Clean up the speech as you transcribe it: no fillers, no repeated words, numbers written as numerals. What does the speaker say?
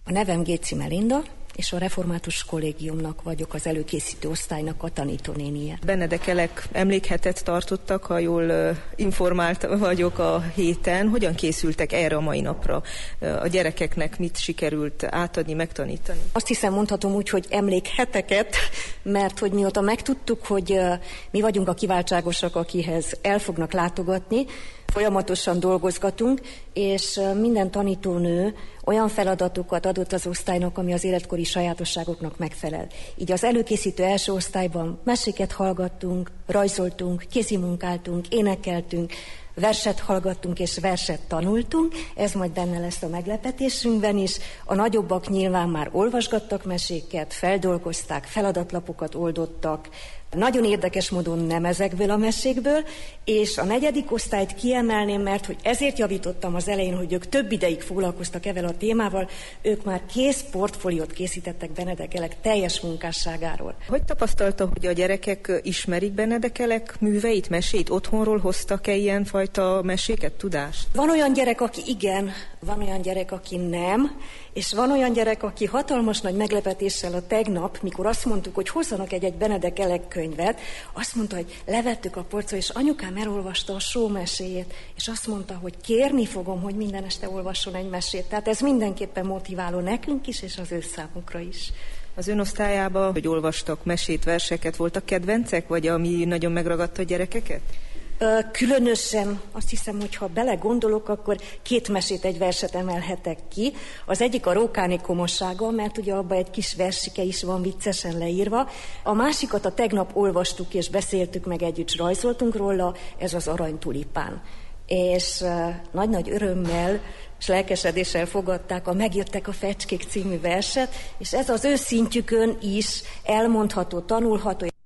A nevem Géci Melinda, és a Református Kollégiumnak vagyok az előkészítő osztálynak a tanítónénie. Benedek emlékhetet tartottak, ha jól informált vagyok a héten. Hogyan készültek erre a mai napra? A gyerekeknek mit sikerült átadni, megtanítani? Azt hiszem, mondhatom úgy, hogy emlékheteket, mert hogy mióta megtudtuk, hogy mi vagyunk a kiváltságosak, akihez el fognak látogatni, folyamatosan dolgozgatunk, és minden tanítónő olyan feladatokat adott az osztálynak, ami az életkori sajátosságoknak megfelel. Így az előkészítő első osztályban meséket hallgattunk, rajzoltunk, kézimunkáltunk, énekeltünk, verset hallgattunk és verset tanultunk, ez majd benne lesz a meglepetésünkben is. A nagyobbak nyilván már olvasgattak meséket, feldolgozták, feladatlapokat oldottak, nagyon érdekes módon nem ezekből a mesékből, és a 4. osztályt kiemelném, mert hogy ezért javítottam az elején, hogy ők több ideig foglalkoztak ezzel a témával, ők már kész portfóliót készítettek Benedek Elek teljes munkásságáról. Hogy tapasztalta, hogy a gyerekek ismerik Benedek Elek műveit, mesét? Otthonról hoztak-e ilyenfajta meséket, tudást? Van olyan gyerek, aki igen, van olyan gyerek, aki nem, és van olyan gyerek, aki hatalmas nagy meglepetéssel a tegnap, mikor azt mondtuk, hogy hozzanak egy Benedek Elek könyvet, azt mondta, hogy levettük a polcra, és anyukám elolvasta a Só meséjét, és azt mondta, hogy kérni fogom, hogy minden este olvasson egy mesét. Tehát ez mindenképpen motiváló nekünk is, és az ő számukra is. Az ön osztályában, hogy olvastak mesét, verseket, voltak kedvencek, vagy ami nagyon megragadta a gyerekeket? Különösen azt hiszem, hogy ha belegondolok, akkor 2 mesét, egy verset emelhetek ki. Az egyik a Rókáné komossága, mert ugye abban egy kis versike is van viccesen leírva. A másikat a tegnap olvastuk és beszéltük meg együtt, rajzoltunk róla, ez az Aranytulipán. És nagy-nagy örömmel és lelkesedéssel fogadták a Megjöttek a fecskék című verset, és ez az ő szintjükön is elmondható, tanulható.